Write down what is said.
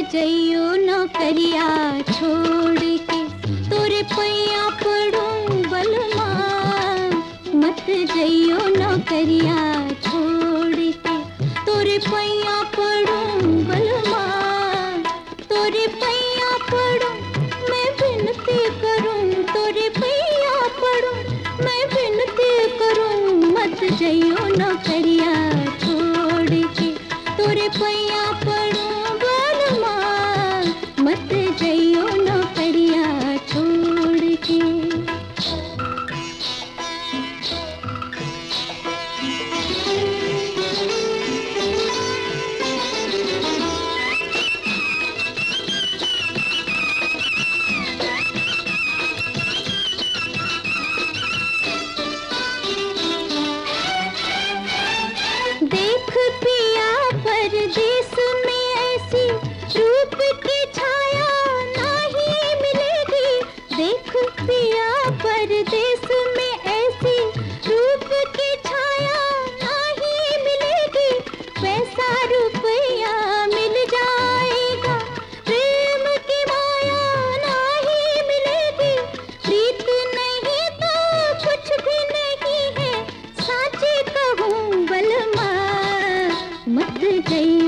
जइयो नौकरिया छोड़ के, तोरे पैया पड़ूं बलमा। मत जइयो नौकरिया छोड़ के, तोरे पैया पड़ूं बलमा। तोरे पैया पड़ूं मैं विनती करूं, तोरे पैया पड़ूं मैं विनती करूं। मत जइयो नौकरिया छोड़ के, तोरे पैया पड़ूं बलमा। मत जइयो नौकरिया छोड़ के। देख पिया परदेस में ऐसी रूप की छाया नहीं मिलेगी। देख पिया परदेस में ऐसी रूप की छाया नहीं मिलेगी। पैसा रुपया मिल जाएगा, प्रेम की माया नहीं मिलेगी। प्रीत नहीं तो कुछ भी नहीं है, साची कहूँ बलमा। मत जइयो